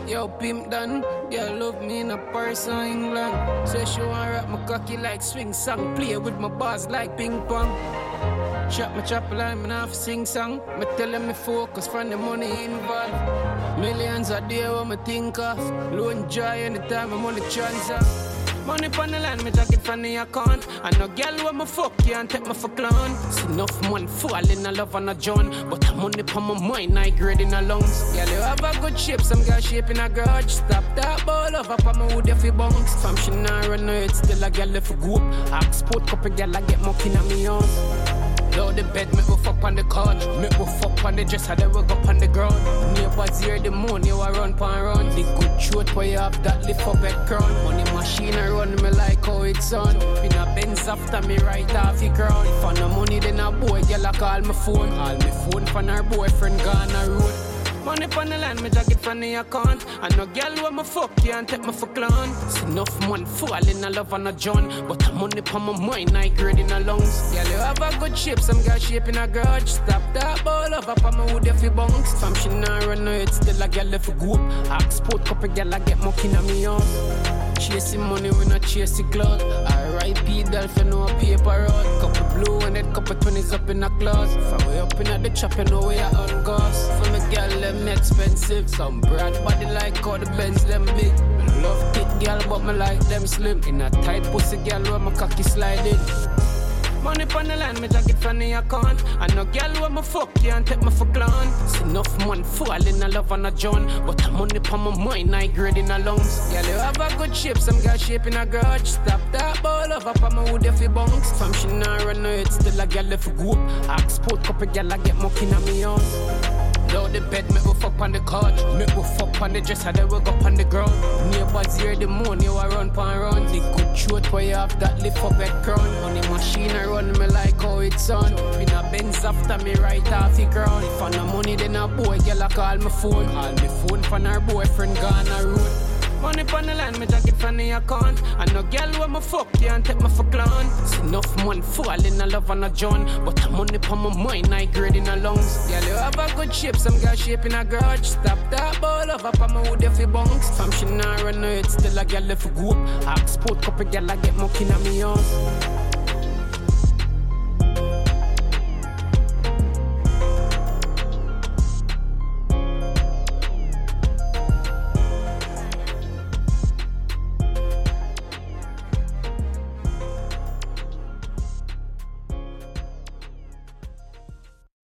Yo, pimp done. Girl love me in a Paris or England. Say she want rap my cocky like swing song. Play with my bars like ping pong. Chop my chopper line, man off sing song. Me tell them me focus from the money involved. Millions a day what me think of. Loan joy anytime my money transact. Money pon the line, me jacket from the account. And no girl when me fuck can't take me for clown. See enough man fall in a love and a John. But the money pon my mind, I grade in a lungs. Girl, you have a good shape, some girl shape in a garage. Stop that ball over pon my hood if you bounce. From she not run out, still a girl if you go up. Ask sport couple girl I get mucking at me on. Load the bed, make me fuck on the couch. Make me fuck on the dresser, then we go on the ground. Neighbors hear the moon, you a run pan round. The good throat where you have that lift up head crown. Money machine a run me like how it's on. In a Benz after me right off the ground. If I no money, then a boy, girl a call my phone. All my phone from her boyfriend gone a road. Money pon the line, me jacket from the account. And no girl when me fuck can't take me for clown. See enough man fall in a love and a John. But the money pon my mind, I grade in a lungs. Girl, you have a good shape, some girl shape in a garage. Stop that ball over pon my hood if you bounce. From she not run out, still a girl if you go up. Ask sport couple girl I get mucking at me on. Chasing money, we not chasing cloud. R.I.P. Dolphin, no paper road. Couple blue and that couple 20s up in a class. From way up in at the chop, you know we are on gas. For me girl, them expensive. Some brand body like how the Benz, them big. Me love thick girl, but me like them slim. In a tight pussy girl, where my cocky sliding. Money pon the line, me jacket from the account. And no girl when me fuck can't take me for clown. See enough man fall in a love and a John. But the money pon my mind, I grade in a lungs. Girl, you have a good shape, some girl shape in a garage. Stop that ball over pon my hood if you bounce. From she not run out, still a girl if you go up. Ask sport couple girl I get mucking at me on. Load the bed, make we fuck on the couch. Make we fuck on the dresser, then we go on the ground. Neighbors hear the moon, you a run pan round. The good throat where you have that lift up head crown. Money machine a run me like how it's on. In a Benz after me right off the ground. If I no money, then a boy girl a call my phone. Call me phone from her boyfriend gone a road. Money pon the line, me jacket from the account. And no girl when me fuck can't take me for clown. See enough man fall in a love and a John. But the money pon my mind, I grade in a lungs. Girl, you have a good shape, some girl shape in a garage. Stop that ball over pon my hood if you bounce. From she not run out, still a girl if you go up. Ask sport couple girl I get mucking at me on.